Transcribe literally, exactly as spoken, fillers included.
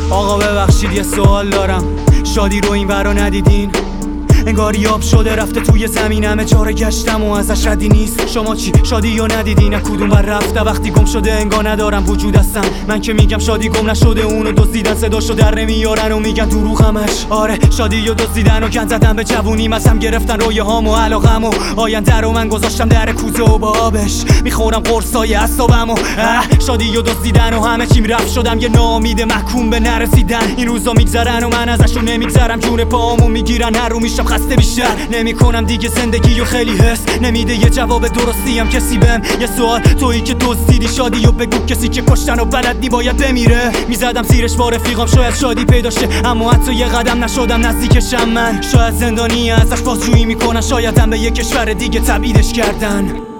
آقا ببخشید یه سوال دارم، شادی رو این ورا ندیدین؟ انگار یاب شده رفته توی زمین، همه جاره گشتم و ازش ردی نیست. شما چی شادی یا ندیدین؟ نه کدوم بر رفته وقتی گم شده انگار ندارم وجود هستم. من که میگم شادی گم نشده، اونو دزدیدن صداشو در نمیارن و میگن دروغ همش. آره شادی رو دزدیدن و گند زدن به جوونی، مثلا گرفتن روی هام و علاقم و آینده رو من گذاشتم در کوزه و با آبش میخورم قرصای اعصابم. و شادی رو دزدیدن و همه چیم رفت، شدم یه ناامید محکوم به نرسیدن. این روزا میگذرن و من ازشون نمیگذرم، جون پاهامو میگیرن هر رو میشم خسته بیشتر. نمیکنم دیگه زندگی و خیلی حس نمیده یه جواب درستی هم کسی بهم. یه سوال تویی که دزدیدی شادی و بگو کسی که کشتن و بلد نی باید بمیره. میزدم زیرش با رفیقام شاید شادی پیدا شه، اما حتی یه قدم نشدم نزدیکشم. من شاید زندانی ازش بازجویی میکنن، شاید هم به یه کشور دیگه تبعیدش کردن.